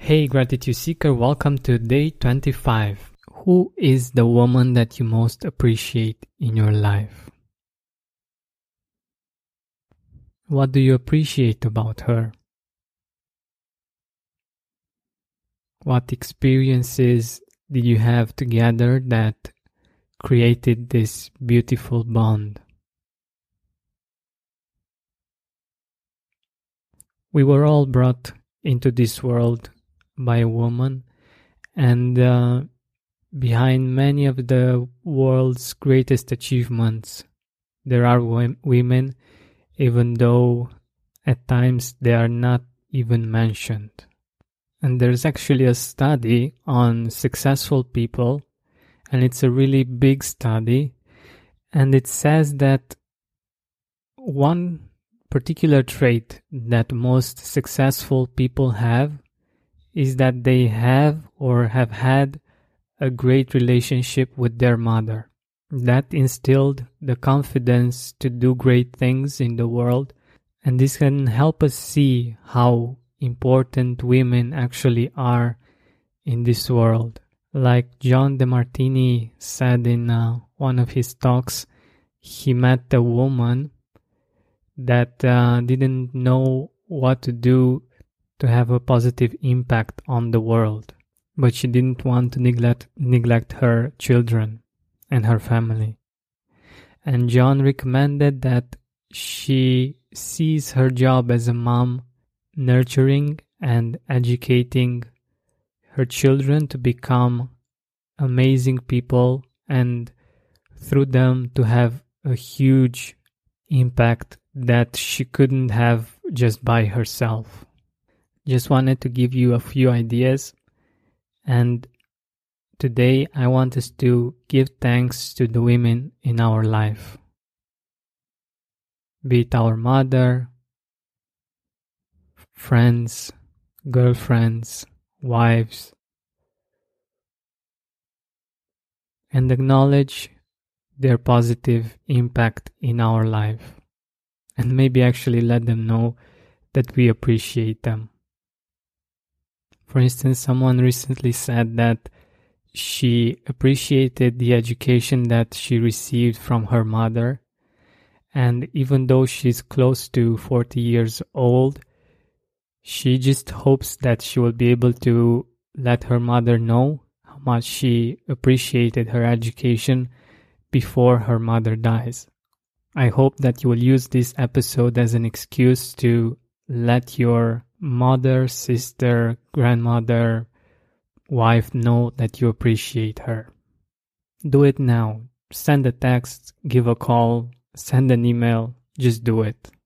Hey Gratitude Seeker, welcome to day 25. Who is the woman that you most appreciate in your life? What do you appreciate about her? What experiences did you have together that created this beautiful bond? We were all brought into this world by a woman, and behind many of the world's greatest achievements, there are women, even though at times they are not even mentioned. And there's actually a study on successful people, and it's a really big study, and it says that one particular trait that most successful people have is that they have or have had a great relationship with their mother. That instilled the confidence to do great things in the world, and this can help us see how important women actually are in this world. Like John DeMartini said in one of his talks, he met a woman that didn't know what to do to have a positive impact on the world, but she didn't want to neglect her children and her family. And John recommended that she sees her job as a mom nurturing and educating her children to become amazing people and through them to have a huge impact that she couldn't have just by herself. Just wanted to give you a few ideas, and today I want us to give thanks to the women in our life. Be it our mother, friends, girlfriends, wives, and acknowledge their positive impact in our life. And maybe actually let them know that we appreciate them. For instance, someone recently said that she appreciated the education that she received from her mother, and even though she's close to 40 years old, she just hopes that she will be able to let her mother know how much she appreciated her education before her mother dies. I hope that you will use this episode as an excuse to let your mother, sister, grandmother, wife know that you appreciate her. Do it now. Send a text, give a call, send an email. Just do it.